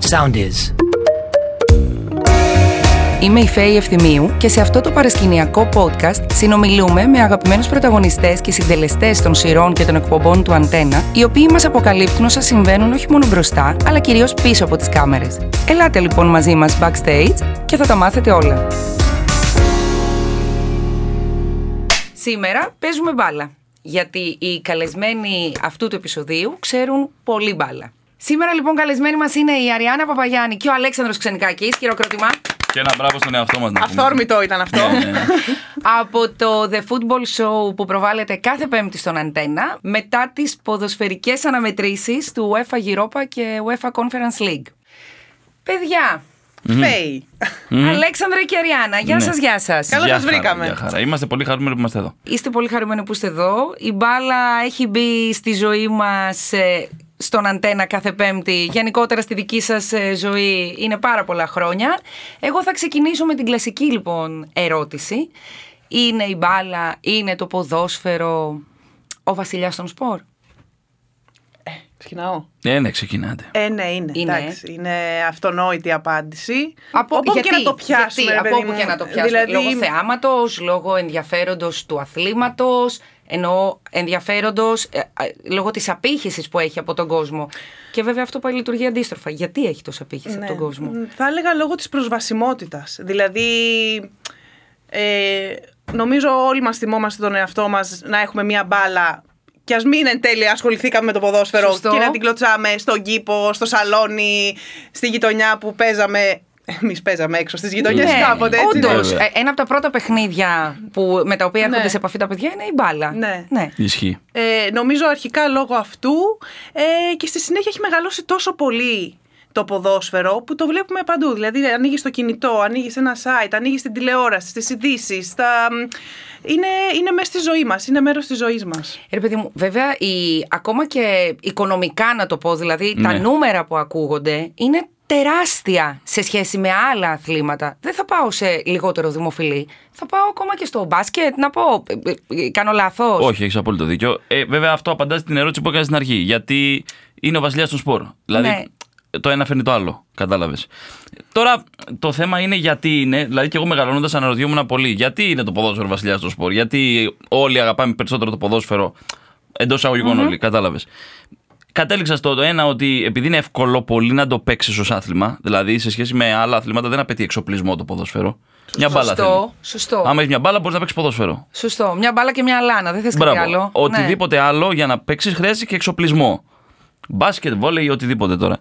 Sound is. Είμαι η Φέη Ευθυμίου και σε αυτό το παρασκηνιακό podcast συνομιλούμε με αγαπημένους πρωταγωνιστές και συντελεστές των σειρών και των εκπομπών του Αντένα, οι οποίοι μας αποκαλύπτουν όσα συμβαίνουν όχι μόνο μπροστά, αλλά κυρίως πίσω από τις κάμερες. Ελάτε λοιπόν μαζί μας backstage και θα τα μάθετε όλα. Σήμερα παίζουμε μπάλα, γιατί οι καλεσμένοι αυτού του επεισοδίου ξέρουν πολύ μπάλα. Σήμερα λοιπόν καλεσμένοι μας είναι η Αριάννα Παπαγιάννη και ο Αλέξανδρος Ξενικάκης. Χειροκρότημα. Και ένα μπράβο στον εαυτό μας. Αυθόρμητο ήταν αυτό. Από το The Football Show που προβάλλεται κάθε Πέμπτη στον Αντένα, μετά τις ποδοσφαιρικές αναμετρήσεις του UEFA Europa και UEFA Conference League. Παιδιά, Φέη. Αλέξανδρε και Αριάννα, γεια σας, γεια σας. Καλώς σας βρήκαμε. Γεια χαρά. Είμαστε πολύ χαρούμενοι που είμαστε εδώ. Είστε πολύ χαρούμενοι που είστε εδώ. Η μπάλα έχει μπει στη ζωή μας στον Αντένα κάθε Πέμπτη. Γενικότερα στη δική σας ζωή είναι πάρα πολλά χρόνια. Εγώ θα ξεκινήσω με την κλασική λοιπόν ερώτηση. Είναι η μπάλα, είναι το ποδόσφαιρο ο βασιλιάς των σπορ? Ξεκινάω. Ναι, ξεκινάτε. Ναι, είναι. Εντάξει, είναι αυτονόητη απάντηση. Από όπου και να το πιάσουμε. Από όπου και να το πιάσουμε. Δηλαδή... Λόγω θεάματος, λόγω ενδιαφέροντος του αθλήματος, εννοώ ενδιαφέροντος λόγω της απήχησης που έχει από τον κόσμο. Και βέβαια αυτό πάει λειτουργεί αντίστροφα. Γιατί έχει τόση απήχηση από τον κόσμο? Θα έλεγα λόγω της προσβασιμότητας. Δηλαδή, νομίζω όλοι μας θυμόμαστε τον εαυτό μας να έχουμε μια μπάλα. Και ας μην εν τέλει ασχοληθήκαμε με το ποδόσφαιρο. Σωστό. Και να την κλωτσάμε στον κήπο, στο σαλόνι, στη γειτονιά που παίζαμε. Εμείς παίζαμε έξω στις γειτονιές κάποτε. Όντως, ένα από τα πρώτα παιχνίδια με τα οποία έρχονται σε επαφή τα παιδιά είναι η μπάλα. Ναι. Ισχύει. Νομίζω αρχικά λόγω αυτού και στη συνέχεια έχει μεγαλώσει τόσο πολύ το ποδόσφαιρο που το βλέπουμε παντού. Δηλαδή, ανοίγεις το κινητό, ανοίγεις ένα site, ανοίγεις την τηλεόραση, στις ειδήσεις. Είναι μέσα στη ζωή μας, είναι μέρος της ζωής μας. Παιδί μου, βέβαια, ακόμα και οικονομικά να το πω, δηλαδή τα νούμερα που ακούγονται είναι τεράστια σε σχέση με άλλα αθλήματα. Δεν θα πάω σε λιγότερο δημοφιλή. Θα πάω ακόμα και στο μπάσκετ, να πω. Κάνω λάθος? Όχι, έχεις απόλυτο δίκιο. Βέβαια, αυτό απαντά στην ερώτηση που έκανες στην αρχή. Γιατί είναι ο βασιλιάς των σπορ. Δηλαδή, το ένα φέρνει το άλλο. Κατάλαβες. Τώρα, το θέμα είναι γιατί είναι. Δηλαδή, και εγώ μεγαλώνοντας αναρωτιόμουν πολύ. Γιατί είναι το ποδόσφαιρο βασιλιάς των σπορ? Γιατί όλοι αγαπάμε περισσότερο το ποδόσφαιρο, εντός εισαγωγικών όλοι. Κατάλαβες. Κατέληξα στο ένα ότι επειδή είναι εύκολο πολύ να το παίξεις ως άθλημα, δηλαδή σε σχέση με άλλα αθλήματα δεν απαιτεί εξοπλισμό το ποδόσφαιρο. Μια μπάλα θέλει. Σωστό. Άμα έχεις μια μπάλα μπορείς να παίξεις ποδόσφαιρο. Σωστό. Μια μπάλα και μια λάνα. Δεν θες κάτι άλλο. Οτιδήποτε άλλο για να παίξεις χρειάζεται και εξοπλισμό. Μπάσκετ, βόλεϊ, οτιδήποτε τώρα.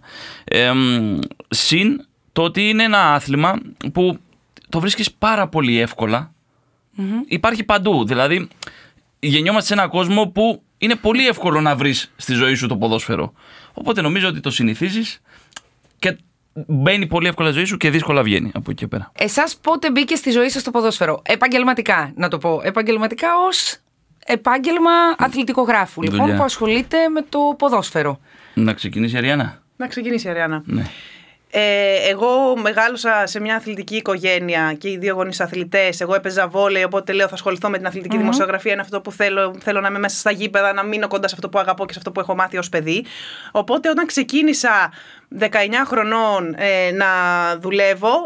Συν το ότι είναι ένα άθλημα που το βρίσκεις πάρα πολύ εύκολα. Υπάρχει παντού. Δηλαδή γεννιόμαστε σε έναν κόσμο που είναι πολύ εύκολο να βρεις στη ζωή σου το ποδόσφαιρο. Οπότε νομίζω ότι το συνηθίζεις και μπαίνει πολύ εύκολα στη ζωή σου και δύσκολα βγαίνει από εκεί και πέρα. Εσάς πότε μπήκε στη ζωή σας το ποδόσφαιρο? Επαγγελματικά, να το πω. Επαγγελματικά ως επάγγελμα αθλητικογράφου, λοιπόν, που ασχολείται με το ποδόσφαιρο. Να ξεκινήσει η Αριάννα. Να ξεκινήσει η Αριάννα. Ναι. Εγώ μεγάλωσα σε μια αθλητική οικογένεια και οι δύο γονείς αθλητές. Εγώ έπαιζα βόλεϊ, οπότε λέω θα ασχοληθώ με την αθλητική δημοσιογραφία. Είναι αυτό που θέλω να είμαι μέσα στα γήπεδα, να μείνω κοντά σε αυτό που αγαπώ και σε αυτό που έχω μάθει ως παιδί. Οπότε όταν ξεκίνησα 19 χρονών να δουλεύω,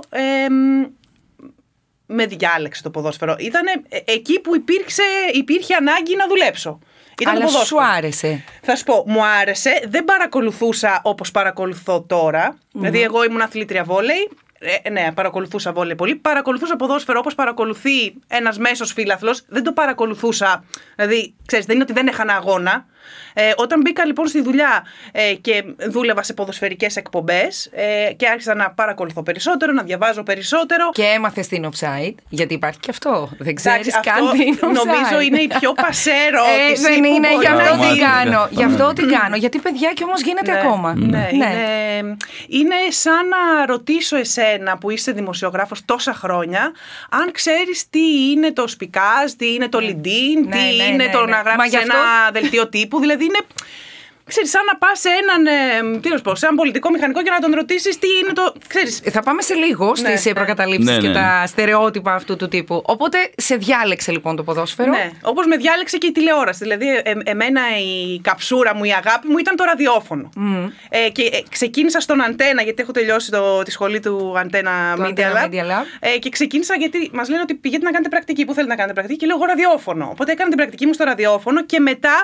με διάλεξε το ποδόσφαιρο. Ήταν εκεί που υπήρχε ανάγκη να δουλέψω. Αλλά σου άρεσε? Θα σου πω, μου άρεσε. Δεν παρακολουθούσα όπως παρακολουθώ τώρα. Δηλαδή, εγώ ήμουν αθλήτρια βόλεϊ. Ναι, παρακολουθούσα βόλεϊ πολύ. Παρακολουθούσα ποδόσφαιρο όπως παρακολουθεί ένας μέσος φίλαθλος. Δεν το παρακολουθούσα. Δηλαδή, ξέρεις, δεν είναι ότι δεν έχανα αγώνα. Όταν μπήκα λοιπόν στη δουλειά και δούλευα σε ποδοσφαιρικές εκπομπές και άρχισα να παρακολουθώ περισσότερο, να διαβάζω περισσότερο. Και έμαθες την offside, γιατί υπάρχει και αυτό. Δεν ξέρεις καν την offside. Νομίζω είναι η πιο πασέ ερώτηση. Δεν είναι, γι' αυτό την κάνω. Γι' αυτό την κάνω. Γιατί παιδιά κι όμως γίνεται ακόμα. Ναι. Είναι σαν να ρωτήσω εσένα που είσαι δημοσιογράφος τόσα χρόνια, αν ξέρεις τι είναι το σπικάζ, τι είναι το LinkedIn, τι είναι το να γράψεις ένα δελτίο τύπου. Δηλαδή είναι ξέρεις, σαν να πας σε σε έναν πολιτικό μηχανικό και να τον ρωτήσεις τι είναι το. Ξέρεις. Θα πάμε σε λίγο στις προκαταλήψεις και τα στερεότυπα αυτού του τύπου. Οπότε σε διάλεξε λοιπόν το ποδόσφαιρο. Ναι, όπως με διάλεξε και η τηλεόραση. Δηλαδή, εμένα η καψούρα μου, η αγάπη μου ήταν το ραδιόφωνο. Και ξεκίνησα στον Αντένα, γιατί έχω τελειώσει τη σχολή του Αντένα Media Lab. Και ξεκίνησα γιατί μας λένε ότι πηγαίνετε να κάνετε πρακτική. Πού θέλετε να κάνετε πρακτική? Και λέω εγώ ραδιόφωνο. Οπότε έκανα την πρακτική μου στο ραδιόφωνο και μετά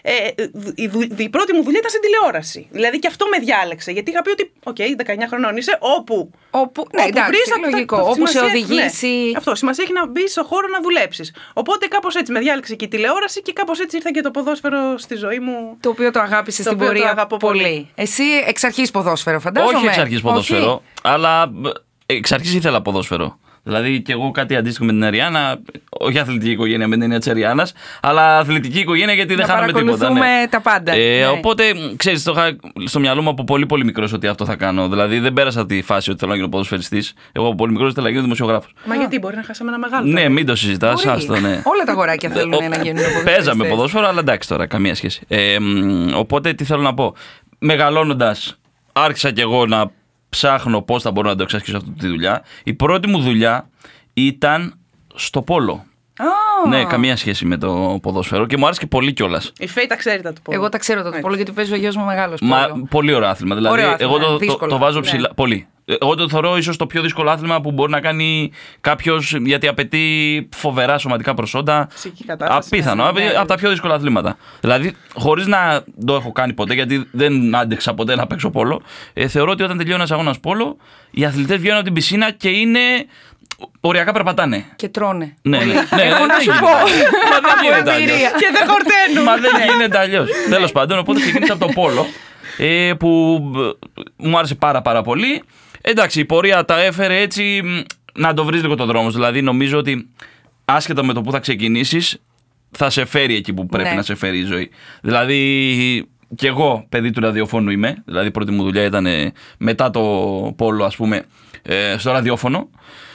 η πρώτη μου δουλειά ήταν στην τηλεόραση. Δηλαδή και αυτό με διάλεξε. Γιατί είχα πει ότι, 19 χρονών είσαι, όπου βρεις λογικό, όπου σε οδηγήσει. Ναι, αυτό, σημασία έχει να μπει στο χώρο να δουλέψεις. Οπότε κάπως έτσι με διάλεξε και η τηλεόραση και κάπως έτσι ήρθε και το ποδόσφαιρο στη ζωή μου. Το οποίο το αγάπησες στην πορεία πολύ. Εσύ εξ αρχής ποδόσφαιρο, φαντάζομαι. Όχι εξ αρχής ποδόσφαιρο, αλλά εξ αρχής ήθελα ποδόσφαιρο. Δηλαδή και εγώ κάτι αντίστοιχο με την Αριάννα, όχι αθλητική οικογένεια με την έννοια της Αριάννας, αλλά αθλητική οικογένεια γιατί δεν χάναμε τίποτα. Παρακολουθούμε τα πάντα. Οπότε, ξέρεις, το είχα στο μυαλό μου από πολύ πολύ μικρός ότι αυτό θα κάνω. Δηλαδή δεν πέρασα τη φάση ότι θέλω να γίνω ποδοσφαιριστής. Εγώ από πολύ μικρός ήθελα να γίνω δημοσιογράφος. Μα γιατί μπορεί να χάσαμε ένα μεγάλο. Ναι, μην το συζητάς. Ναι. Όλα τα αγοράκια θέλουν να γίνουν ποδοσφαιριστές. Παίζαμε ποδόσφαιρο, αλλά εντάξει τώρα, καμία σχέση. Οπότε τι θέλω να πω. Μεγαλώνοντας, άρχισα κι εγώ να ψάχνω πώς θα μπορώ να το εξασκήσω αυτή τη δουλειά. Η πρώτη μου δουλειά ήταν στο πόλο. Ναι, καμία σχέση με το ποδόσφαιρο και μου άρεσε και πολύ κιόλας. Η Φέη τα ξέρει τα του πόλο. Εγώ τα ξέρω το πόλο γιατί παίζει ο γιος μου μεγάλος. Πολύ ωραίο άθλημα. Δηλαδή, εγώ το βάζω ψηλά. Ναι. Πολύ. Εγώ το θεωρώ ίσως το πιο δύσκολο άθλημα που μπορεί να κάνει κάποιος, γιατί απαιτεί φοβερά σωματικά προσόντα. Απίθανο. Από τα πιο δύσκολα αθλήματα. Δηλαδή, χωρίς να το έχω κάνει ποτέ, γιατί δεν άντεξα ποτέ να παίξω πόλο, θεωρώ ότι όταν τελειώνει ένας αγώνας πόλο, οι αθλητές βγαίνουν από την πισίνα και είναι. Οριακά περπατάνε. Και τρώνε. Ναι. Έχω να σου πω. Μα δεν γίνεται αλλιώς. Και δεν χορταίνουν. Μα δεν γίνεται αλλιώς. Τέλος πάντων, οπότε ξεκίνησα από το πόλο, που μου άρεσε πάρα πολύ. Εντάξει, η πορεία τα έφερε έτσι να το βρεις λίγο το δρόμο. Δηλαδή, νομίζω ότι άσχετα με το που θα ξεκινήσεις, θα σε φέρει εκεί που πρέπει να σε φέρει η ζωή. Δηλαδή, κι εγώ παιδί του ραδιοφώνου είμαι. Δηλαδή, η πρώτη μου δουλειά ήταν μετά το πόλο, ας πούμε, στο ραδιόφωνο.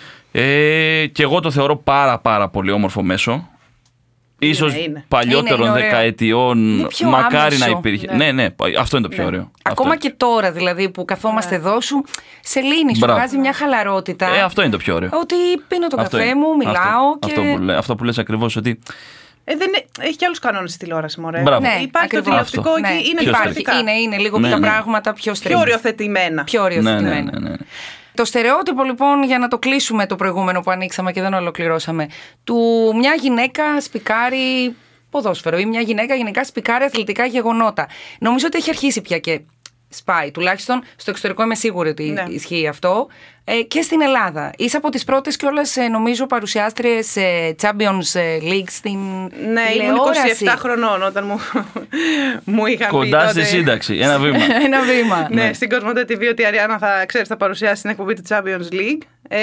Και εγώ το θεωρώ πάρα πολύ όμορφο μέσο. Ίσως παλιότερων δεκαετιών μακάρι να υπήρχε. Ναι, αυτό είναι το πιο ωραίο. Ακόμα και τώρα δηλαδή που καθόμαστε εδώ σε λύνει, σου βγάζει μια χαλαρότητα. Αυτό είναι το πιο ωραίο. Ότι πίνω το καφέ μου, μιλάω. Αυτό που λες ακριβώς ότι. Έχει και άλλους κανόνες στη τηλεόραση, μωρέ. Υπάρχει το τηλεοπτικό εκεί, είναι διαφορετικά. Είναι λίγο τα πράγματα πιο οριοθετημένα. Ναι. Το στερεότυπο λοιπόν, για να το κλείσουμε το προηγούμενο που ανοίξαμε και δεν ολοκληρώσαμε, του μια γυναίκα σπικάρει ποδόσφαιρο ή μια γυναίκα γενικά σπικάρει αθλητικά γεγονότα. Νομίζω ότι έχει αρχίσει πια και σπάει. Τουλάχιστον στο εξωτερικό είμαι σίγουρη ότι ισχύει αυτό. Και στην Ελλάδα. Είσαι από τις πρώτες κιόλας, νομίζω, παρουσιάστριες Champions League στην τηλεόραση. Ήμουν 27 χρονών όταν μου είχαν πει. Κοντά στη σύνταξη. Ένα βήμα. Ναι, στην Κοσμοτέ TV ότι η Αριάννα θα παρουσιάσει την εκπομπή του Champions League.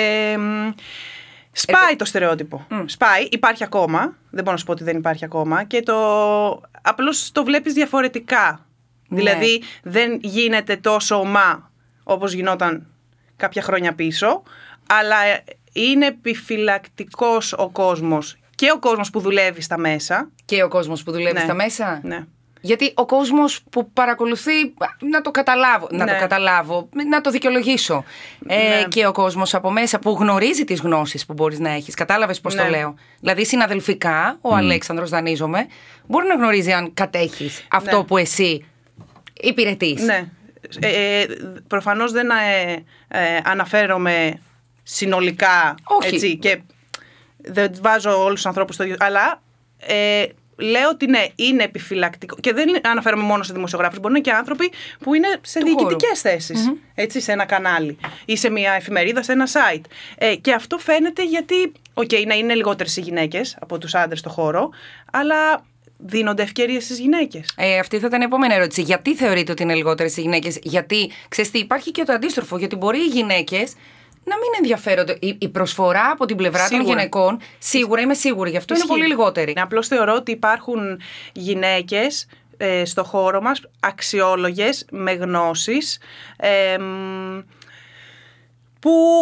Σπάει το στερεότυπο. Σπάει, υπάρχει ακόμα. Δεν μπορώ να σου πω ότι δεν υπάρχει ακόμα. Και απλώς το βλέπεις διαφορετικά. Δηλαδή δεν γίνεται τόσο ομά όπως γινόταν κάποια χρόνια πίσω, αλλά είναι επιφυλακτικός ο κόσμος. Και ο κόσμος που δουλεύει στα μέσα. Και ο κόσμος που δουλεύει στα μέσα. Ναι. Γιατί ο κόσμος που παρακολουθεί, να το καταλάβω, να το δικαιολογήσω. Και ο κόσμος από μέσα που γνωρίζει τις γνώσεις που μπορείς να έχεις. Κατάλαβες πώς το λέω. Δηλαδή συναδελφικά, ο Αλέξανδρος δανείζομαι, μπορεί να γνωρίζει αν κατέχεις αυτό που εσύ υπηρετείς. Ναι. Προφανώς δεν αναφέρομαι συνολικά. Όχι. Έτσι, και δεν βάζω όλους τους ανθρώπους στο ίδιο. Αλλά λέω ότι ναι, είναι επιφυλακτικό. Και δεν αναφέρομαι μόνο σε δημοσιογράφους. Μπορεί να είναι και άνθρωποι που είναι σε διοικητικές θέσεις. Έτσι, σε ένα κανάλι ή σε μια εφημερίδα, σε ένα site. Και αυτό φαίνεται γιατί, να είναι λιγότερες οι γυναίκες από τους άντρες στο χώρο, αλλά δίνονται ευκαιρίες στις γυναίκες. Αυτή θα ήταν η επόμενη ερώτηση. Γιατί θεωρείτε ότι είναι λιγότερες οι γυναίκες? Γιατί, ξέρεις τι, υπάρχει και το αντίστροφο. Γιατί μπορεί οι γυναίκες να μην ενδιαφέρονται. Η προσφορά από την πλευρά των γυναικών, σίγουρα είμαι σίγουρη, γι' αυτό είναι πολύ λιγότερη. Απλώς θεωρώ ότι υπάρχουν γυναίκες στο χώρο μας, αξιόλογες, με γνώσεις, που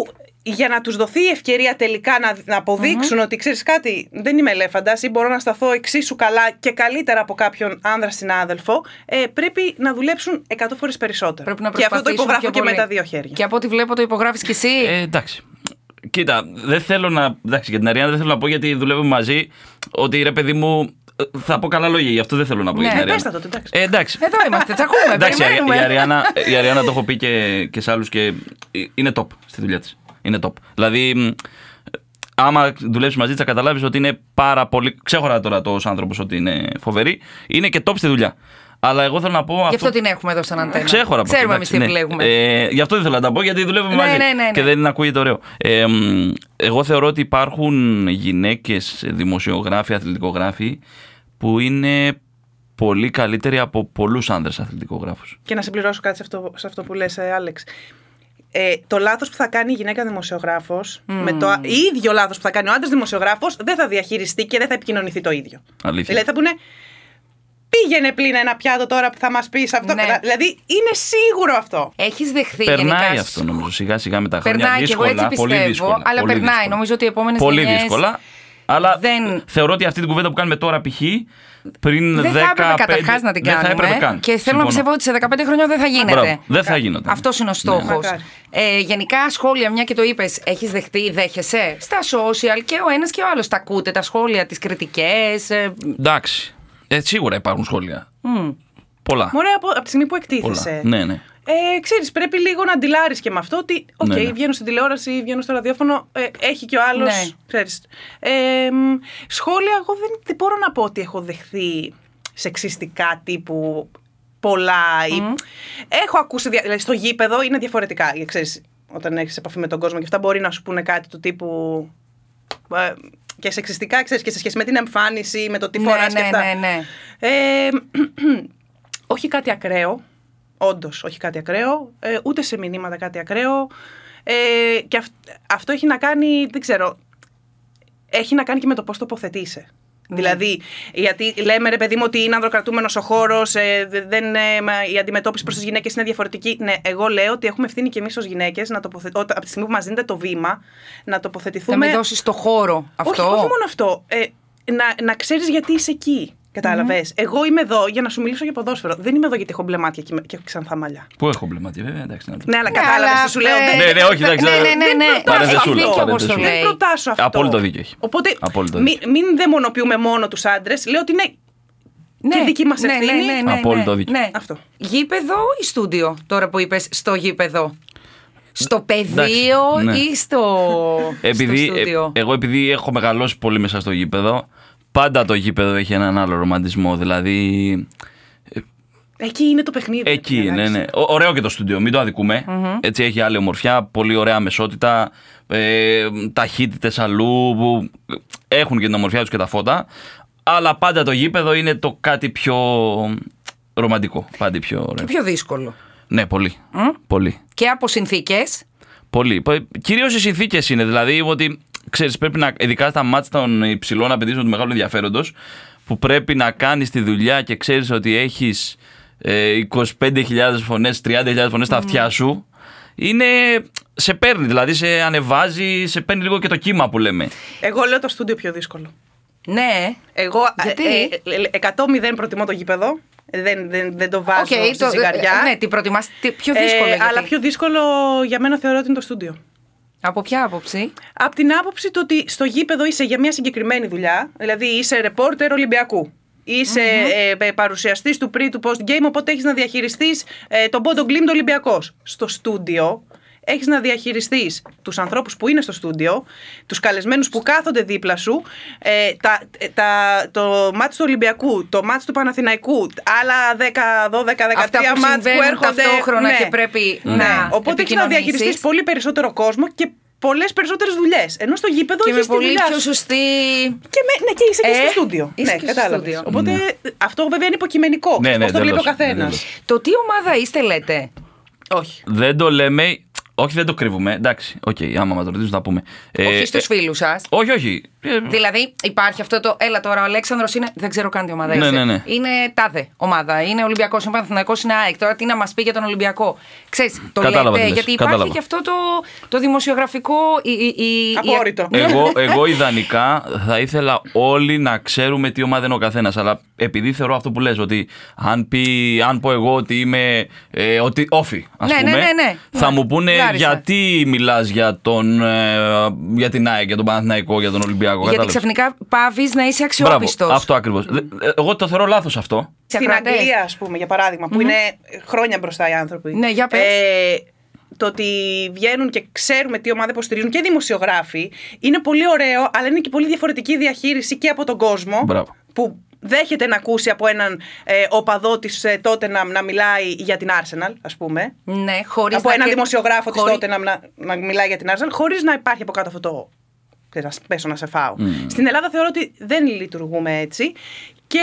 για να τους δοθεί η ευκαιρία τελικά να αποδείξουν ότι ξέρεις κάτι, δεν είμαι ελέφαντας ή μπορώ να σταθώ εξίσου καλά και καλύτερα από κάποιον άνδρα συνάδελφο, πρέπει να δουλέψουν 100 φορές περισσότερο. Και αυτό το υπογράφω και με τα δύο χέρια. Και από ό,τι βλέπω το υπογράφεις κι εσύ. Εντάξει. Κοίτα, δεν θέλω να. Εντάξει, για την Αριάννα δεν θέλω να πω γιατί δουλεύουμε μαζί ότι ρε παιδί μου. Θα πω καλά λόγια, γι' αυτό δεν θέλω να πω για την Αριάννα. Πες τα τότε, εντάξει. Εντάξει. Εδώ είμαστε, τσακούμε. Εντάξει, η Αριάννα το έχω πει και σε άλλους και είναι top στη δουλειά της. Είναι top. Δηλαδή, άμα δουλέψεις μαζί της θα καταλάβεις ότι είναι πάρα πολύ. Ξέχωρα τώρα ως άνθρωπος ότι είναι φοβερή. Είναι και top στη δουλειά. Αλλά εγώ θέλω να πω. Γι' αυτό την έχουμε εδώ σαν αντένα. Ξέχωρα από Ξέρουμε εμείς τι επιλέγουμε. Γι' αυτό δεν θέλω να τα πω γιατί δουλεύουμε μαζί. Και δεν ακούγεται ωραίο. Εγώ θεωρώ ότι υπάρχουν γυναίκες δημοσιογράφοι, αθλητικογράφοι που είναι πολύ καλύτεροι από πολλούς άνδρες αθλητικογράφους. Και να συμπληρώσω κάτι σε αυτό που λες, Άλεξ. Το λάθος που θα κάνει η γυναίκα δημοσιογράφος, με το ίδιο λάθος που θα κάνει ο άντρας δημοσιογράφος, δεν θα διαχειριστεί και δεν θα επικοινωνηθεί το ίδιο. Αλήθεια. Δηλαδή θα πούνε. Πήγαινε πλήν ένα πιάτο τώρα που θα μας πεις αυτό. Ναι. Δηλαδή είναι σίγουρο αυτό. Έχεις δεχθεί περνάει γενικά. Περνάει αυτό νομίζω σιγά σιγά με τα χρόνια. Περνάει δύσκολα, και εγώ έτσι πιστεύω, πολύ δύσκολα, αλλά πολύ περνάει. Δύσκολα. Νομίζω ότι οι επόμενες πολύ γενιές δύσκολα. Αλλά θεωρώ ότι αυτή την κουβέντα που κάνουμε τώρα π.χ. πριν 10 δεν θα έπρεπε καταρχάς να την κάνουμε. Δεν θα έπρεπε καν. Και θέλω να πιστεύω ότι σε 15 χρόνια δεν θα γίνεται. Μπράβο, δεν θα γίνεται. Αυτός είναι ο στόχος. Γενικά σχόλια, μια και το είπες, έχεις δεχτεί, δέχεσαι στα social και ο ένας και ο άλλος τα ακούτε, τα σχόλια, τις κριτικές. Εντάξει. Σίγουρα υπάρχουν σχόλια. Πολλά. Ωραία, από τη στιγμή που εκτίθεσαι. Ναι, ναι. Ξέρεις, πρέπει λίγο να αντιλάρεις και με αυτό ότι ναι. Βγαίνω στην τηλεόραση, βγαίνω στο ραδιόφωνο, έχει και ο άλλος, ναι. Ξέρεις. Σχόλια, εγώ δεν μπορώ να πω ότι έχω δεχθεί σεξιστικά τύπου πολλά. Έχω ακούσει, δηλαδή στο γήπεδο είναι διαφορετικά, ξέρεις, όταν έχεις επαφή με τον κόσμο και αυτά μπορεί να σου πούνε κάτι του τύπου... και σεξιστικά, ξέρεις, και σε σχέση με την εμφάνιση, με το τι φοράς και αυτά. Ναι. Όχι κάτι ακραίο, όντως όχι κάτι ακραίο, ούτε σε μηνύματα κάτι ακραίο. Και αυτό έχει να κάνει, δεν ξέρω, έχει να κάνει και με το πώς τοποθετείσαι. Δηλαδή, γιατί λέμε ρε παιδί μου ότι είναι ανδροκρατούμενος ο χώρος, η αντιμετώπιση προς τις γυναίκες είναι διαφορετική. Ναι, εγώ λέω ότι έχουμε ευθύνη και εμείς ως γυναίκες από τη στιγμή που μας δίνετε το βήμα να τοποθετηθούμε. Να με δώσεις το χώρο αυτό. Όχι μόνο αυτό. Να ξέρεις γιατί είσαι εκεί. Κατάλαβες. Εγώ είμαι εδώ για να σου μιλήσω για ποδόσφαιρο. Δεν είμαι εδώ γιατί έχω μπλε μάτια και ξανθά μαλλιά. Πού έχω μπλε μάτια, βέβαια, εντάξει. Ναι, αλλά κατάλαβες τι σου λέω. Ναι, όχι, εντάξει. Δεν προτάσω αυτό. Απόλυτο δίκιο έχει. Οπότε μην δαιμονοποιούμε μόνο τους άντρες. Λέω ότι είναι και δική μας ευθύνη. Απόλυτο δίκιο. Αυτό. Γήπεδο ή στούντιο, τώρα που είπες στο γήπεδο. Στο πεδίο ή στο στούντιο. Εγώ επειδή έχω μεγαλώσει πολύ μέσα στο γήπεδο. Πάντα το γήπεδο έχει έναν άλλο ρομαντισμό, δηλαδή... Εκεί είναι το παιχνίδι. Εκεί είναι, ναι. Ωραίο και το στούντιο, μην το αδικούμε. Έτσι έχει άλλη ομορφιά, πολύ ωραία μεσότητα, ταχύτητες αλλού που έχουν και την ομορφιά τους και τα φώτα. Αλλά πάντα το γήπεδο είναι το κάτι πιο ρομαντικό, πάντα πιο ωραίο. Και πιο δύσκολο. Ναι, πολύ. Πολύ. Και από συνθήκες. Πολύ. Κυρίως οι συνθήκες είναι, δηλαδή ότι... Ξέρεις, πρέπει να, ειδικά στα μάτς των υψηλών απαιτήσεων του μεγάλου ενδιαφέροντος, που πρέπει να κάνεις τη δουλειά και ξέρεις ότι έχεις 25.000 φωνές, 30.000 φωνές στα αυτιά σου, σε παίρνει, δηλαδή σε ανεβάζει, σε παίρνει λίγο και το κύμα που λέμε. Εγώ λέω το στούντιο πιο δύσκολο. Ναι. Εγώ 100-0 προτιμώ το γήπεδο. Δεν το βάζω στη ζυγαριά. Ναι, τι προτιμάς, πιο δύσκολο. Αλλά πιο δύσκολο για μένα θεωρώ ότι είναι το στούντιο. Από ποια άποψη? Από την άποψη του ότι στο γήπεδο είσαι για μια συγκεκριμένη δουλειά, δηλαδή είσαι ρεπόρτερ Ολυμπιακού. Είσαι παρουσιαστής του pre, του post game, οπότε έχεις να διαχειριστείς τον πόντο γκλίντ Ολυμπιακός. Στο στούντιο έχεις να διαχειριστείς τους ανθρώπους που είναι στο στούντιο, τους καλεσμένους που κάθονται δίπλα σου, το μάτς του Ολυμπιακού, το μάτς του Παναθηναϊκού, άλλα 10, 12, 13 μάτς που έρχονται ταυτόχρονα και πρέπει να οπότε έχεις να διαχειριστείς πολύ περισσότερο κόσμο και πολλές περισσότερες δουλειές. Ενώ στο γήπεδο έχεις τη δουλειά πολύ πιο σωστή. Και είσαι και στο στούντιο. Ναι, κατάλαβες. Οπότε αυτό βέβαια είναι υποκειμενικό. Πώς το βλέπει ο καθένας. Το τι ομάδα είστε λέτε? Όχι. Δεν το λέμε. Όχι, δεν το κρύβουμε. Εντάξει, άμα μας το ρωτήσουν θα πούμε. Όχι στους φίλους σας. Όχι. Δηλαδή υπάρχει αυτό το. Έλα τώρα, ο Αλέξανδρος είναι. Δεν ξέρω καν τι ομάδα Ναι, είσαι. ναι, ναι. Είναι τάδε ομάδα. Είναι Ολυμπιακός, είναι Παναθηναϊκός, είναι ΑΕΚ. Τώρα τι να μας πει για τον Ολυμπιακό. Ξέρεις, το Κατάλαβα λέτε, τι λες, γιατί υπάρχει κατάλαβα. και αυτό το δημοσιογραφικό. Απόρριτο. Εγώ ιδανικά θα ήθελα όλοι να ξέρουμε τι ομάδα είναι ο καθένας. Αλλά επειδή θεωρώ αυτό που λες, ότι αν πω εγώ ότι είμαι όφι, ας Ναι, πούμε, ναι. θα μου πούνε Λάρισα. γιατί μιλάς για την ΑΕΚ, για τον Παναθηναϊκό, για τον Ολυμπιακό. Γιατί κατάλαβες. ξαφνικά πάβεις να είσαι αξιόπιστος. Μπράβο, αυτό ακριβώς. Εγώ το θεωρώ λάθος αυτό. Στην Αγγλία, ας πούμε, για παράδειγμα, που είναι χρόνια μπροστά οι άνθρωποι. Ναι, για πες. Το ότι βγαίνουν και ξέρουμε τι ομάδα υποστηρίζουν και οι δημοσιογράφοι είναι πολύ ωραίο, αλλά είναι και πολύ διαφορετική η διαχείριση και από τον κόσμο. Μπράβο. Που δέχεται να ακούσει από έναν οπαδό της τότε να μιλάει για την Arsenal, ας πούμε. Ναι, χωρίς Από να έναν και- δημοσιογράφο της χωρί- τότε να μιλάει για την Arsenal, χωρίς να υπάρχει από κάτω αυτό το. Να πέσω να σε φάω. Στην Ελλάδα θεωρώ ότι δεν λειτουργούμε έτσι και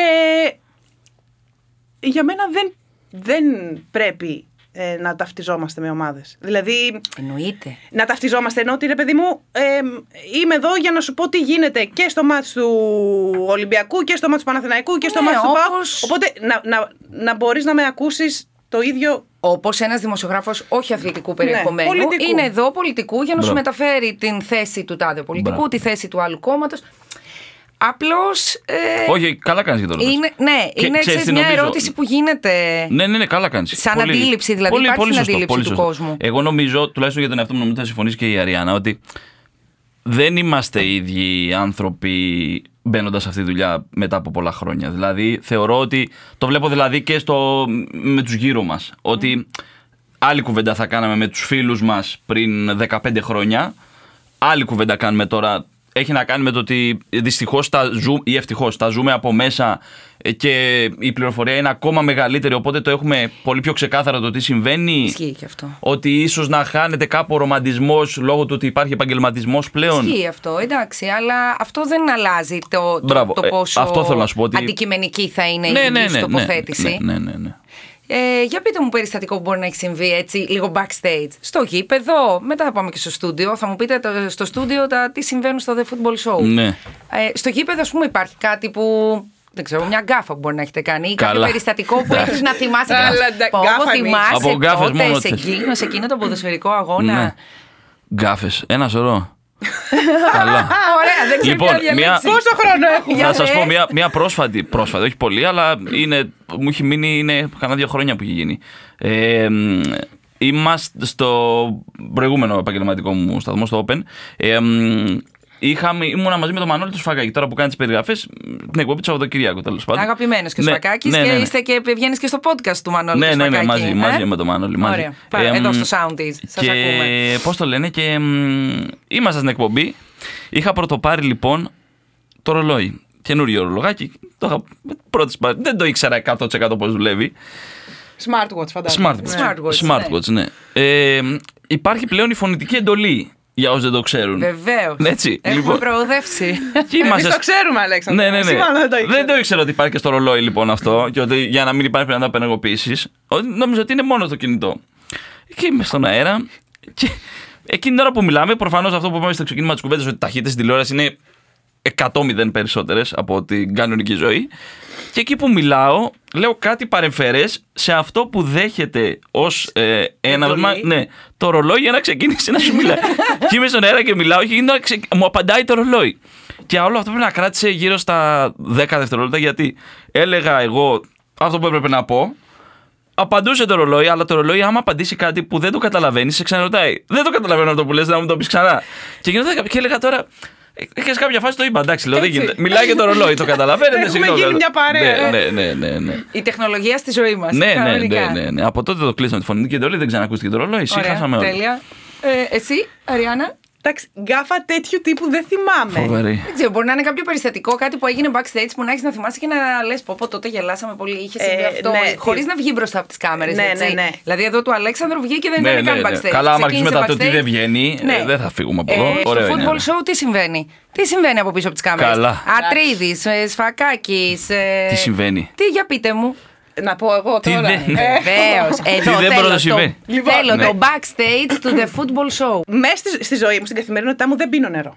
για μένα δεν πρέπει να ταυτιζόμαστε με ομάδες. Δηλαδή, Εννοείται. να ταυτιζόμαστε ενώ ότι ρε παιδί μου, είμαι εδώ για να σου πω τι γίνεται και στο μάτς του Ολυμπιακού και στο μάτς του Παναθηναϊκού και στο Ναι, μάτς του ΠΑΟΚ. όπως- Οπότε να μπορείς να με ακούσεις το ίδιο. Όπως ένας δημοσιογράφος όχι αθλητικού περιεχομένου, πολιτικού. είναι εδώ πολιτικού για να σου Μπράβο. μεταφέρει την θέση του τάδε πολιτικού, Μπράβο. τη θέση του άλλου κόμματος. Απλώς. Όχι, καλά κάνεις για το ρωτάς. Είναι, ναι, Και είναι ξέρεις ξέρεις, τι μια νομίζω? ερώτηση που γίνεται. Ναι, καλά κάνεις. Σαν αντίληψη, δηλαδή, υπάρχει στην σωστό, αντίληψη του σωστό. κόσμου. Εγώ νομίζω, τουλάχιστον για τον εαυτό μου, νομίζω θα συμφωνήσει και η Αριάννα, ότι δεν είμαστε οι ίδιοι άνθρωποι μπαίνοντας σε αυτή τη δουλειά μετά από πολλά χρόνια. Δηλαδή, θεωρώ ότι το βλέπω δηλαδή και με τους γύρω μας. Ότι άλλη κουβέντα θα κάναμε με τους φίλους μας πριν 15 χρόνια, άλλη κουβέντα κάνουμε τώρα. Έχει να κάνει με το ότι δυστυχώς ή ευτυχώς τα ζούμε από μέσα και η πληροφορία είναι ακόμα μεγαλύτερη, οπότε το έχουμε πολύ πιο ξεκάθαρο το τι συμβαίνει. Ισχύει και αυτό. Ότι ίσως να χάνεται κάπου ο ρομαντισμός λόγω του ότι υπάρχει επαγγελματισμός πλέον. Ισχύει αυτό, εντάξει, αλλά αυτό δεν αλλάζει το Μπράβο, πόσο αυτό θέλω να σου πω ότι- αντικειμενική θα είναι η δική σου τοποθέτηση. Ναι. Για πείτε μου περιστατικό που μπορεί να έχει συμβεί έτσι, λίγο backstage. Στο γήπεδο, μετά θα πάμε και στο στούντιο. Θα μου πείτε στο στούντιο τι συμβαίνουν στο The Football Show. Ναι. Στο γήπεδο, ας πούμε, υπάρχει κάτι που. Δεν ξέρω, μια γκάφα που μπορεί να έχετε κάνει ή κάποιο Καλά. περιστατικό που έχεις να θυμάσαι. Καλά, γκάφα θυμάσαι Από γκάφες τότε μόνο σε εκείνο το ποδοσφαιρικό αγώνα. Ναι. Γκάφες, ένα σωρό. Καλά. Ωραία, δεν ξέρω Λοιπόν, ποια διαλέξει. Πόσο χρόνο έχουμε? Για Θα σας δε. πω μια πρόσφατη, όχι πολύ, αλλά μου έχει μείνει, είναι κανένα 2 χρόνια που έχει γίνει. Είμαστε στο προηγούμενο επαγγελματικό μου σταθμό, στο Open. Ήμουνα μαζί με τον Μανώλη του Σφακάκη, τώρα που κάνει τις περιγραφές, την εκπομπή του Σαββατοκυριακού, τέλος πάντων. Αγαπημένος και ο Ναι, Σφακάκης ναι, και ναι. είστε και βγαίνεις και στο podcast του Μανώλη του Ναι, Σφακάκη. μαζί με τον Μανώλη. Μαζί. Ωραία. Πάμε, εδώ στο Soundies. Σας και ακούμε. πώς το λένε, και ήμασταν στην εκπομπή. Είχα πρωτοπάρει λοιπόν το ρολόι. Καινούριο ρολογάκι. Δεν το ήξερα 100% πώς δουλεύει. Smartwatch, φαντάζομαι. Smartwatch, ναι. Υπάρχει πλέον η φωνητική εντολή, για όσους δεν το ξέρουν. Βεβαίως. Έτσι, Έχουμε λοιπόν. προοδεύσει. Και Εμείς είμαστε το ξέρουμε, Αλέξανδρο. Ναι. Εσύ μάλλον δεν το ήξερες. Δεν το ήξερα ότι υπάρχει και στο ρολόι λοιπόν αυτό, και ότι για να μην υπάρχει πρέπει να το απενεργοποιήσεις. Νόμιζα ότι είναι μόνο στο κινητό. Και είμαι στον αέρα και εκείνη την ώρα που μιλάμε, προφανώς αυτό που είπαμε στο ξεκίνημα της κουβέντας, ότι οι ταχύτητες στην τηλεόραση είναι 100-0 περισσότερες από την κανονική ζωή. Και εκεί που μιλάω, λέω κάτι παρεμφερές σε αυτό που δέχεται ως έναυσμα, ναι, το ρολόι για να ξεκινήσει να σου μιλάει. Και είμαι στον αέρα και μιλάω και μου απαντάει το ρολόι. Και όλο αυτό πρέπει να κράτησε γύρω στα 10 δευτερόλεπτα, γιατί έλεγα εγώ αυτό που έπρεπε να πω. Απαντούσε το ρολόι, αλλά το ρολόι, άμα απαντήσει κάτι που δεν το καταλαβαίνει, σε ξαναρωτάει. Δεν το καταλαβαίνω αυτό που λες, να μου το πει ξανά. Και έλεγα τώρα. Έχεις κάποια φάση το είπα, εντάξει, λέω, δεν γίνεται. Μιλάει και το ρολόι, το καταλαβαίνετε, Έχουμε γίνει μια παρέα. Ναι. Η τεχνολογία στη ζωή μας. Ναι. κανονικά. Από τότε το κλείσαμε τη φωνητική εντολή, δεν ξανακούστηκε το ρολόι. Σύγχασαμε Ωραία, όλοι. τέλεια. Εσύ, Αριάννα. Εντάξει, γκάφα τέτοιου τύπου δεν θυμάμαι. Φοβερή. Δεν ξέρω, μπορεί να είναι κάποιο περιστατικό, κάτι που έγινε backstage που να έχεις να θυμάσαι και να λες πω τότε γελάσαμε πολύ, είχε συμβεί αυτό. ναι, Χωρίς να βγει μπροστά από τις κάμερες. Ναι, έτσι. ναι. Δηλαδή εδώ του Αλέξανδρου βγήκε και δεν ήταν καν backstage. Καλά, άμα αρχίσουμε Ξεκίνησε μετά το τι backstage. δεν βγαίνει, Ναι. δεν θα φύγουμε από εδώ. Στο Ωραίο είναι. football show τι συμβαίνει? Τι συμβαίνει από πίσω από τις κάμερες? Καλά. Ατρίδης, Σφακάκης. Τι συμβαίνει? Τι, για πείτε μου. Να πω εγώ Τι τώρα. δεν- Βεβαίως. Εδώ δεν θέλω μπορεί να το- συμβαίνει? Θέλω Ναι. το backstage του The Football Show. Μέσα στη ζωή μου, στην καθημερινότητά μου, δεν πίνω νερό.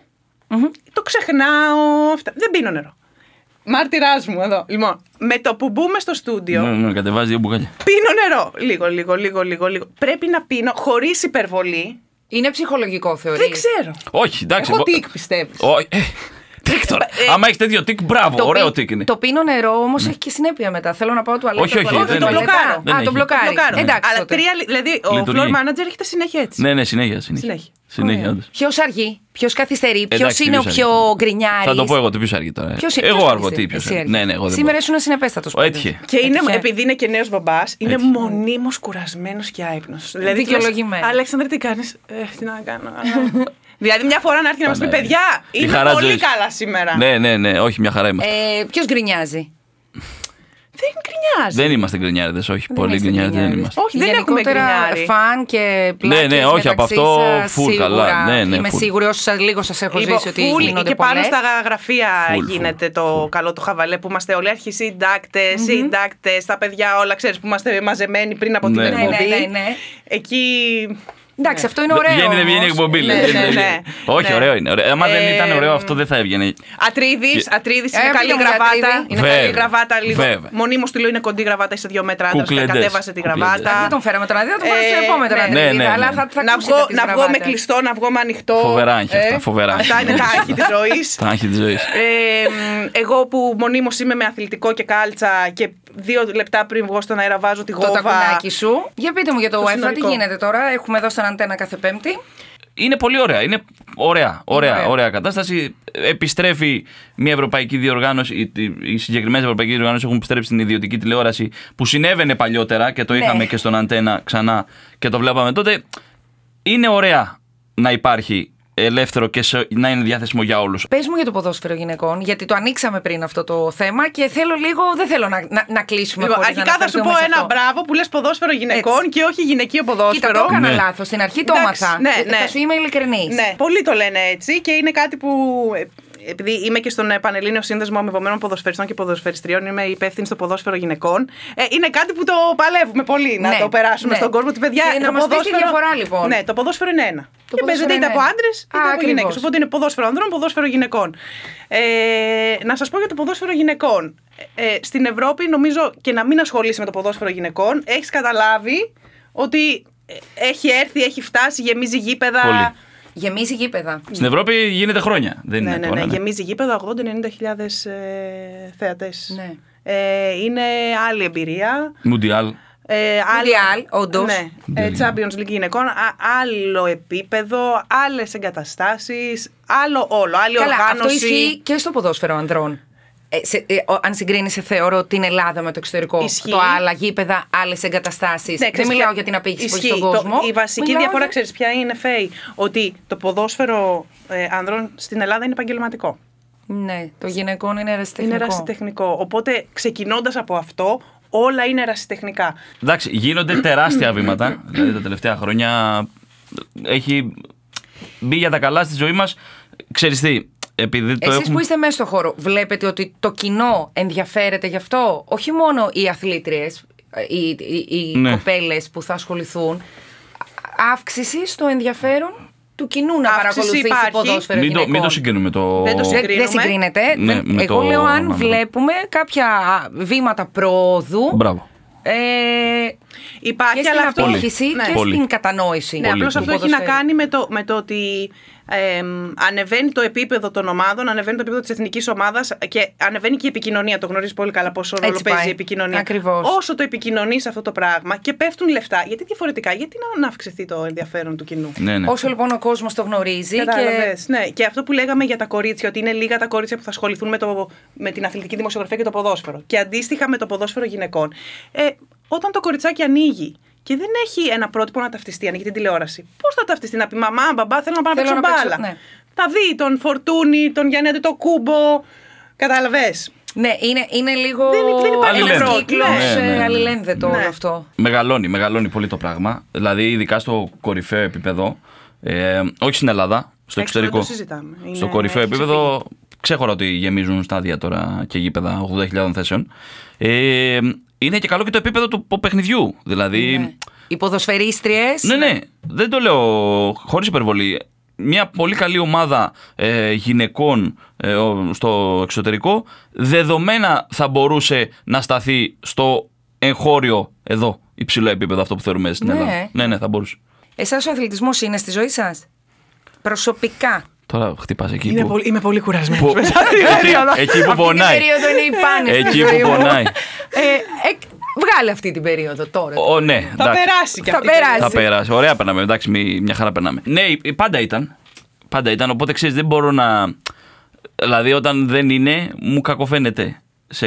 Το ξεχνάω. Αυτά. Δεν πίνω νερό. Μάρτυράς μου εδώ. Λοιπόν, με το που μπούμε στο στούντιο. Ναι, κατεβάζει 2 μπουκάλια. Πίνω νερό. Λίγο. Πρέπει να πίνω χωρίς υπερβολή. Είναι ψυχολογικό, θεωρείς? Δεν ξέρω. Όχι, εντάξει. Έχω τικ, πιστεύεις? Όχι. Τικ τώρα. Άμα έχει τέτοιο τικ, μπράβο, ωραίο τικ είναι. Το πίνω νερό όμως έχει και συνέπεια μετά. Θέλω να πάω τουαλέτα. Όχι, δεν το μπλοκάρω. Το μπλοκάρει. Εντάξει. Αλλά δηλαδή ο floor manager έχει τα συνέχεια έτσι. Ναι, συνέχεια. Όντως. Ποιος αργεί, ποιος καθυστερεί, ποιος Εντάξει, είναι ο ποιος πιο αργεί. γκρινιάρης? Θα το πω εγώ το ποιος αργεί τώρα. Εγώ αργώ, τι ποιος αργεί. Ναι, εγώ δεν Σήμερα μπορώ. ήσουν συνεπέστατος. Έτυχε. Και είναι, επειδή είναι και νέος μπαμπάς, είναι μονίμως κουρασμένος και άϊπνος. Δηλαδή, δικαιολογημένο. Αλέξανδρε, τι κάνεις? Τι να κάνω. Δηλαδή, μια φορά να έρθει να μας πει, παιδιά, είναι πολύ καλά σήμερα. Ναι, όχι, μια χαρά είμαστε. Ποιος γκρινιάζει? Δεν γκρινιάζει. Δεν είμαστε γκρινιάριδες, όχι. Πολύ γκρινιάριδες δεν είμαστε. Όχι, δεν έχουμε γκρινιάρει. Φαν και πλάκες. Ναι, όχι, από αυτό φουλ καλά. Ναι, είμαι σίγουρη όσοι λίγο σας έχω ζήσει ότι γίνονται και πάνω πολλές. στα γραφεία γίνεται το καλό του χαβαλέ που είμαστε όλοι συντάκτες, τα παιδιά όλα, ξέρεις, που είμαστε μαζεμένοι πριν από την εκπομπή. Εκεί... Εντάξει, αυτό είναι ωραίο. Δεν βγαίνει εκπομπή. Όχι, ωραίο είναι. Άμα δεν ήταν ωραίο, αυτό δεν θα έβγαινε. Ατρίδης, είναι καλή γραβάτα. Είναι καλή γραβάτα. Μονίμως του λέω είναι κοντή γραβάτα, είσαι 2 μέτρα άντρας και κατέβασε τη γραβάτα. Δεν τον φέραμε τον αδείο, τον φέραμε στο επόμενο. Αλλά να βγω με κλειστό, να βγω με ανοιχτό. Φοβερά άγχη αυτά. Αυτά είναι τα άγχη της ζωής. Τα άγχη της ζωής. Εγώ που μονίμως είμαι με αθλητικό και κάλτσα και 2 λεπτά πριν βγω στον αέρα βάζω τη γόβα. Το τακουνάκι σου. Για πείτε μου για το UEFA, τι γίνεται τώρα? Έχουμε εδώ στον Αντένα κάθε Πέμπτη. Είναι πολύ ωραία. Είναι ωραία κατάσταση. Επιστρέφει μια ευρωπαϊκή διοργάνωση. Οι συγκεκριμένες ευρωπαϊκές διοργανώσεις έχουν επιστρέψει στην ιδιωτική τηλεόραση που συνέβαινε παλιότερα και το είχαμε και στον Αντένα ξανά και το βλέπαμε τότε. Είναι ωραία να υπάρχει ελεύθερο και να είναι διάθεσιμο για όλους. Πες μου για το ποδόσφαιρο γυναικών, γιατί το ανοίξαμε πριν αυτό το θέμα και δεν θέλω να κλείσουμε. Λοιπόν, αρχικά θα σου πω ένα μπράβο που λες ποδόσφαιρο γυναικών έτσι. Και όχι γυναικείο ποδόσφαιρο. Κοίτα, το έκανα λάθος. Στην αρχή το έμαθα. Θα σου είμαι ειλικρινής. Ναι, πολλοί το λένε έτσι και είναι κάτι που. Επειδή είμαι και στον Πανελλήνιο Σύνδεσμο Αμοιβωμένων Ποδοσφαιριστών και Ποδοσφαιριστριών, είμαι υπεύθυνη στο ποδόσφαιρο γυναικών. Είναι κάτι που το παλεύουμε πολύ να το περάσουμε στον κόσμο. Ότι παιδιά, να μας πεις τη διαφορά λοιπόν. Ναι, το ποδόσφαιρο είναι ένα. Και παίζεται είτε από άντρες είτε από γυναίκες. Οπότε είναι ποδόσφαιρο ανδρών, ποδόσφαιρο γυναικών. Να σας πω για το ποδόσφαιρο γυναικών. Στην Ευρώπη, νομίζω και να μην ασχολείσαι με το ποδόσφαιρο γυναικών, έχεις καταλάβει ότι έχει φτάσει, γεμίζει γήπεδα. Πολύ. Γεμίζει γήπεδα. Στην Ευρώπη γίνεται χρόνια. Δεν είναι τώρα, ναι. Γεμίζει γήπεδα 80-90 χιλιάδες θεατές. Ναι. Είναι άλλη εμπειρία. Μουντιάλ. Όντως. Ναι. Champions League γυναικών, άλλο επίπεδο, άλλες εγκαταστάσεις, άλλο όλο, άλλη οργάνωση. Αυτό ισχύει και στο ποδόσφαιρο ανδρών. Αν συγκρίνεσαι, θεωρώ την Ελλάδα με το εξωτερικό. Ισχύει. Το άλλα γήπεδα, άλλες εγκαταστάσεις. Δεν μιλάω για την απήχηση στον κόσμο. Η βασική διαφορά, ξέρεις ποια είναι, Φέη? Ότι το ποδόσφαιρο ανδρών στην Ελλάδα είναι επαγγελματικό. Ναι, το γυναικών είναι ερασιτεχνικό. Είναι ερασιτεχνικό. Οπότε, ξεκινώντας από αυτό, όλα είναι ερασιτεχνικά. Εντάξει, γίνονται τεράστια βήματα. Δηλαδή, τα τελευταία χρόνια έχει μπει για τα καλά στη ζωή μας. Ξέρεις τι, εσείς που είστε μέσα στο χώρο, βλέπετε ότι το κοινό ενδιαφέρεται γι' αυτό? Όχι μόνο οι αθλήτριες, οι κοπέλες που θα ασχοληθούν. Αύξηση στο ενδιαφέρον του κοινού να παρακολουθήσει ποδόσφαιρο γυναικών. Μην το συγκρίνουμε. Δεν συγκρίνεται. Εγώ λέω αν βλέπουμε κάποια βήματα προόδου. Μπράβο. Υπάρχει και στην απήχηση και στην κατανόηση. Ναι, απλώς αυτό έχει να κάνει με το ότι ανεβαίνει το επίπεδο των ομάδων, ανεβαίνει το επίπεδο της εθνικής ομάδας και ανεβαίνει και η επικοινωνία. Το γνωρίζεις πολύ καλά πόσο ρόλο παίζει η επικοινωνία. Ακριβώς. Όσο το επικοινωνείς αυτό το πράγμα και πέφτουν λεφτά, γιατί διαφορετικά, γιατί να αυξηθεί το ενδιαφέρον του κοινού. Ναι. Όσο λοιπόν ο κόσμος το γνωρίζει. Ναι. Και αυτό που λέγαμε για τα κορίτσια, ότι είναι λίγα τα κορίτσια που θα ασχοληθούν με την αθλητική δημοσιογραφία και το ποδόσφαιρο. Και αντίστοιχα με το ποδόσφαιρο γυναικών. Όταν το κοριτσάκι ανοίγει και δεν έχει ένα πρότυπο να ταυτιστεί, ανοίγει την τηλεόραση, πώς θα ταυτιστεί? Να πει μαμά, μπαμπά, θέλω να πάω να παίξω μπάλα. Ναι. Θα δει τον Φορτούνη, τον Γιάννη Αντετοκούμπο. Κατάλαβες? Ναι, είναι λίγο. Δεν υπάρχει ένας κύκλος αλληλένδετο όλο αυτό. Μεγαλώνει πολύ το πράγμα. Δηλαδή, ειδικά στο κορυφαίο επίπεδο. Όχι στην Ελλάδα, στο εξωτερικό. Δεν το συζητάμε. Στο κορυφαίο επίπεδο, ξέχωρα ότι γεμίζουν στάδια τώρα και γήπεδα 80.000 θέσεων. Είναι και καλό και το επίπεδο του παιχνιδιού. Δηλαδή. Ναι. Οι ποδοσφαιρίστριες. Ναι. Δεν το λέω χωρίς υπερβολή. μια πολύ καλή ομάδα γυναικών στο εξωτερικό δεδομένα θα μπορούσε να σταθεί στο εγχώριο εδώ υψηλό επίπεδο, αυτό που θεωρούμε στην Ελλάδα. Ναι, θα μπορούσε. Εσάς ο αθλητισμός είναι στη ζωή σας? Προσωπικά? Τώρα χτυπάς εκεί Είμαι πολύ κουρασμένος. Εκεί που πονάει. Αυτή την περίοδο είναι η πάνη. Εκεί που πονάει. Βγάλε αυτή την περίοδο τώρα. Ναι, θα περάσει κι αυτή. Θα περάσει. Ωραία περνάμε. Εντάξει, μια χαρά περνάμε. Ναι, πάντα ήταν. Οπότε ξέρεις, δεν μπορώ να. Δηλαδή, όταν δεν είναι, μου κακοφαίνεται.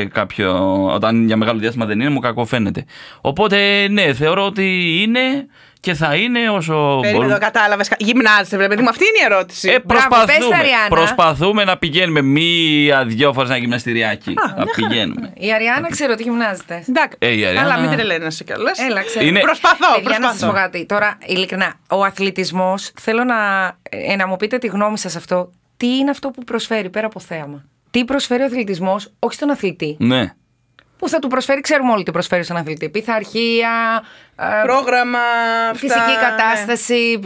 Όταν για μεγάλο διάστημα δεν είναι, μου κακοφαίνεται. Οπότε, ναι, θεωρώ ότι είναι και θα είναι όσο. Περίμενε, το κατάλαβες. Γυμνάζεσαι, βέβαια. Αυτή είναι η ερώτηση. Προσπαθούμε να πηγαίνουμε 1-2 φορές ένα γυμναστηριάκι. Να πηγαίνουμε. Η Αριάννα ξέρω ότι γυμνάζεται. Εντάξει. Αλλά μην τρελαίνεσαι κιόλας. Έλα, ξέρω. Προσπαθώ. Να σας πω κάτι. Τώρα, ειλικρινά, ο αθλητισμός, θέλω να μου πείτε τη γνώμη σας αυτό. Τι είναι αυτό που προσφέρει πέρα από θέαμα? Τι προσφέρει ο αθλητισμός, όχι στον αθλητή. Ναι. Που θα του προσφέρει, ξέρουμε όλοι τι προσφέρει στον αθλητή. Πειθαρχία, πρόγραμμα, φυσική κατάσταση.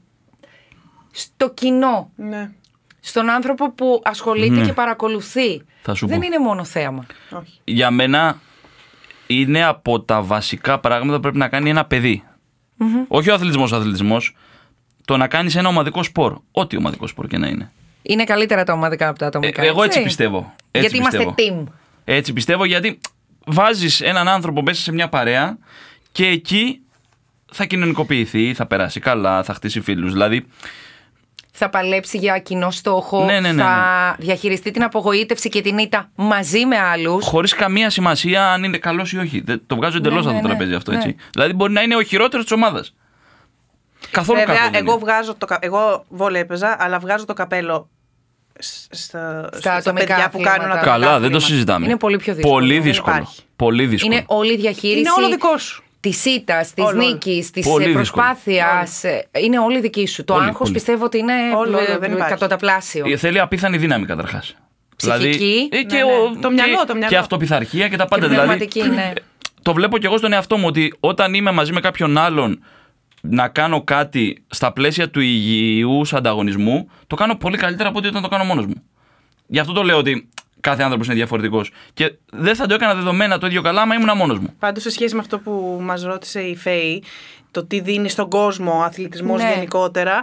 Στο κοινό. Ναι. Στον άνθρωπο που ασχολείται και παρακολουθεί. Δεν είναι μόνο θέαμα. Όχι. Για μένα είναι από τα βασικά πράγματα που πρέπει να κάνει ένα παιδί. Όχι ο αθλητισμός. Το να κάνεις ένα ομαδικό σπορ. Ό,τι ομαδικό σπορ και να είναι. Είναι καλύτερα τα ομαδικά από τα ατομικά. Εγώ έτσι πιστεύω. Γιατί είμαστε team. Έτσι πιστεύω, γιατί βάζεις έναν άνθρωπο μέσα σε μια παρέα και εκεί θα κοινωνικοποιηθεί, θα περάσει καλά, θα χτίσει φίλους. Δηλαδή. Θα παλέψει για κοινό στόχο, θα διαχειριστεί την απογοήτευση και την ήττα μαζί με άλλους. Χωρίς καμία σημασία αν είναι καλός ή όχι. Το βγάζω εντελώς από το τραπέζι αυτό. Έτσι. Δηλαδή μπορεί να είναι ο χειρότερος της ομάδας. Καθόλου βέβαια, εγώ βόλεϊ έπαιζα, αλλά βγάζω το καπέλο στα παιδιά που κάνουν ατομικά. Καλά, δεν το συζητάμε. Είναι πολύ πιο δύσκολο. Πολύ δύσκολο. Είναι όλη η διαχείριση. Είναι όλο δικό σου. Της ήττας, της νίκης, της προσπάθειας. Είναι όλη δική σου. Το άγχος πιστεύω ότι είναι εκατονταπλάσιο. Θέλει απίθανη δύναμη καταρχάς. Ψυχική. Το μυαλό. Και αυτοπιθαρχία και τα πάντα. Δηλαδή, το βλέπω κι εγώ στον εαυτό μου ότι όταν είμαι μαζί με κάποιον άλλον να κάνω κάτι στα πλαίσια του υγιούς ανταγωνισμού, το κάνω πολύ καλύτερα από ότι όταν το κάνω μόνος μου. Γι' αυτό το λέω ότι κάθε άνθρωπος είναι διαφορετικός. Και δεν θα το έκανα δεδομένα το ίδιο καλά άμα ήμουν μόνος μου. Πάντως, σε σχέση με αυτό που μας ρώτησε η Φαίη, το τι δίνει στον κόσμο ο αθλητισμός γενικότερα.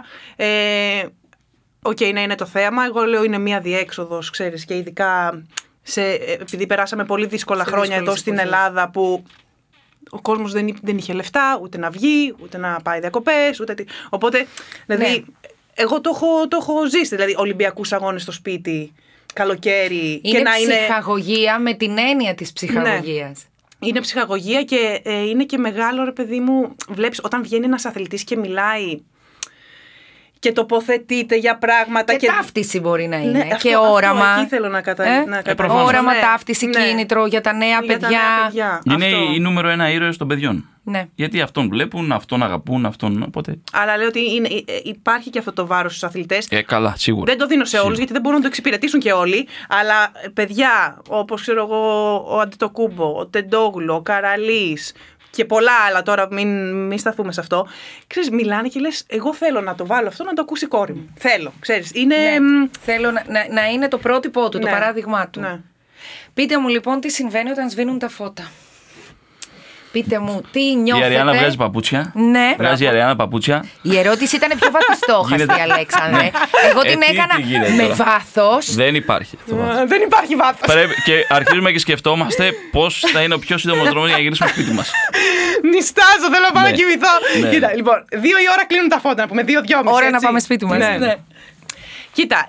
Να είναι το θέαμα. Εγώ λέω είναι μία διέξοδος, ξέρεις, και ειδικά επειδή περάσαμε πολύ δύσκολα χρόνια εδώ στην Ελλάδα που. Ο κόσμος δεν είχε λεφτά ούτε να βγει, ούτε να πάει διακοπές, ούτε. Οπότε, δηλαδή, εγώ το έχω ζήσει. Δηλαδή, Ολυμπιακούς αγώνες στο σπίτι, καλοκαίρι. Είναι ψυχαγωγία με την έννοια της ψυχαγωγίας. Ναι. Είναι ψυχαγωγία και είναι και μεγάλο, ρε παιδί μου, βλέπεις όταν βγαίνει ένας αθλητής και μιλάει και τοποθετείται για πράγματα. Και ταύτιση μπορεί να είναι. Και όραμα. Αυτό, εκεί θέλω να καταλάβω. Όραμα, ταύτιση, κίνητρο για τα νέα παιδιά. Είναι η νούμερο 1 ήρωες των παιδιών. Ναι. Γιατί αυτόν βλέπουν, αυτόν αγαπούν, αυτόν. Οπότε. Αλλά λέω ότι υπάρχει και αυτό το βάρος στους αθλητές. Καλά, σίγουρα. Δεν το δίνω σε όλους γιατί δεν μπορούν να το εξυπηρετήσουν και όλοι. Αλλά παιδιά, όπως ξέρω εγώ, ο Αντετοκούμπο, ο Τεντόγλου, ο Καραλής. Και πολλά άλλα τώρα, μην σταθούμε σε αυτό. Ξέρεις, μιλάνε και λες, εγώ θέλω να το βάλω αυτό να το ακούσει η κόρη μου. Θέλω, ξέρεις, είναι. Ναι. Θέλω να είναι το πρότυπό του, το παράδειγμά του. Ναι. Πείτε μου λοιπόν τι συμβαίνει όταν σβήνουν τα φώτα. Πείτε μου, τι νιώθετε. Η Αριάννα βγάζει παπούτσια. Ναι. Βγάζει η Αριάννα παπούτσια. Η ερώτηση ήταν πιο βαθιστόχαστη, Αλέξανδρε. Εγώ την έκανα με βάθος. Δεν υπάρχει. Δεν υπάρχει βάθος. Και αρχίζουμε και σκεφτόμαστε πώς θα είναι ο πιο σύντομος δρόμος για να γυρίσουμε σπίτι μας. Νιστάζω, θέλω να πάω να κοιμηθώ. Κοίτα, λοιπόν, 2 η ώρα κλείνουν τα φώτα, να πούμε 2-2,5. Ώρα να πάμε σπίτι μας. Ναι. Κοίτα,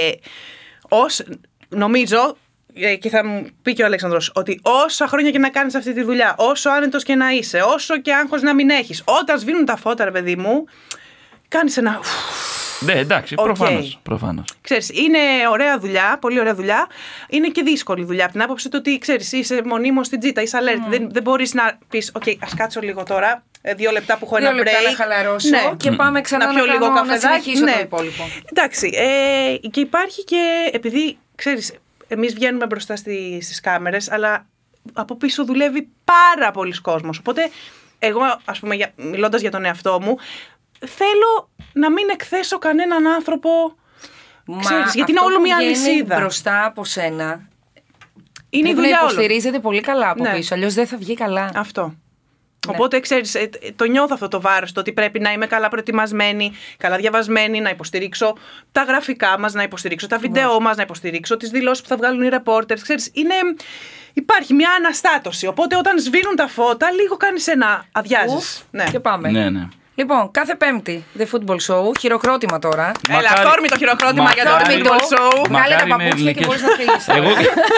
νομίζω. Και θα μου πει και ο Αλέξανδρος ότι όσα χρόνια και να κάνεις αυτή τη δουλειά, όσο άνετος και να είσαι, όσο και άγχος να μην έχεις, όταν σβήνουν τα φώτα, ρε παιδί μου, κάνεις ένα. Ναι, εντάξει, προφανώς. Ξέρεις, είναι ωραία δουλειά, πολύ ωραία δουλειά. Είναι και δύσκολη δουλειά από την άποψη του ότι ξέρεις, είσαι μονίμως στην τζίτα, είσαι alert. Δεν μπορείς να πεις, ας κάτσω λίγο τώρα, 2 λεπτά που έχω ένα break. 2 λεπτά να χαλαρώσω και πάμε ξανά να πιω λίγο καφεδάκι. Να συνεχίσω το υπόλοιπο. Εντάξει, και υπάρχει και επειδή, ξέρεις, εμείς βγαίνουμε μπροστά στις κάμερες, αλλά από πίσω δουλεύει πάρα πολλοί κόσμος. Οπότε, εγώ, ας πούμε, μιλώντας για τον εαυτό μου, θέλω να μην εκθέσω κανέναν άνθρωπο. Ξέρεις, γιατί είναι όλο μια αλυσίδα. Μπροστά από σένα. Είναι η δουλειά όλων. Υποστηρίζεται πολύ καλά από πίσω, αλλιώς δεν θα βγει καλά. Αυτό. Ναι. Οπότε, ξέρεις, το νιώθω αυτό το βάρος, το ότι πρέπει να είμαι καλά προετοιμασμένη, καλά διαβασμένη, να υποστηρίξω τα γραφικά μας, να υποστηρίξω τα βίντεό μας, να υποστηρίξω τις δηλώσεις που θα βγάλουν οι reporters. Ξέρεις, υπάρχει μια αναστάτωση. Οπότε, όταν σβήνουν τα φώτα, λίγο κάνεις ένα αδειάζεις. Ναι. Και πάμε. Ναι. Λοιπόν, κάθε Πέμπτη The Football Show, χειροκρότημα τώρα. Έλα, αυθόρμητο χειροκρότημα για το Football Show. Βγάλε τα παπούτσια και μπορείς να φύγεις. Εγώ.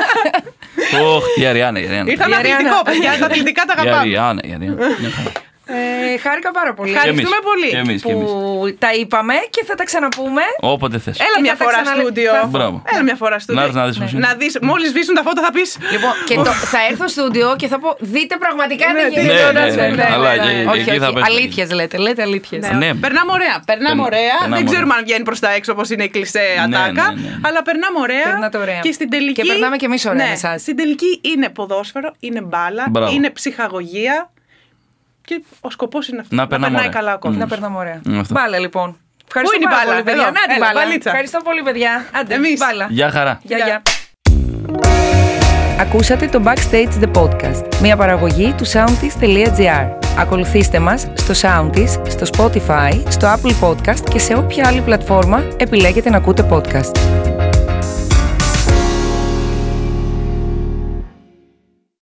Η Αριάννα. Ήρθαμε αθλητικό, παιδιά. Τα αθλητικά τα αγαπάμε. Η Αριάννα. Χάρηκα πάρα πολύ. Ευχαριστούμε πολύ που τα είπαμε και θα τα ξαναπούμε. Όποτε θες. Έλα μια φορά στούντιο. Έλα μια φορά στούντιο. Να δεις, μόλις σβήσουν τα φώτα θα πεις. Λοιπόν, και θα έρθω στούντιο και θα πω, δείτε πραγματικά τι γίνεται. Αλήθειες λέτε αλήθειες. Περνάμε ωραία. Δεν ξέρουμε αν βγαίνει προς τα έξω όπως είναι η κλισέ ατάκα. Αλλά περνάμε ωραία. Και στην τελική. Και περνάμε και εμείς ωραία με εσάς. Στην τελική είναι ποδόσφαιρο, είναι μπάλα, είναι ψυχαγωγία. Και ο σκοπός είναι αυτό. Να περνάει καλά ο κόσμος. Να περνάμε ωραία. Μπάλα λοιπόν. Ευχαριστώ πολύ, παιδιά. Να την μπάλα. Ευχαριστώ πολύ, παιδιά. Άντε, εμείς. Μπάλα. Γεια χαρά. Γεια. Ακούσατε το Backstage The Podcast, μια παραγωγή του soundis.gr. Ακολουθήστε μας στο Soundis, στο Spotify, στο Apple Podcast και σε όποια άλλη πλατφόρμα επιλέγετε να ακούτε podcast.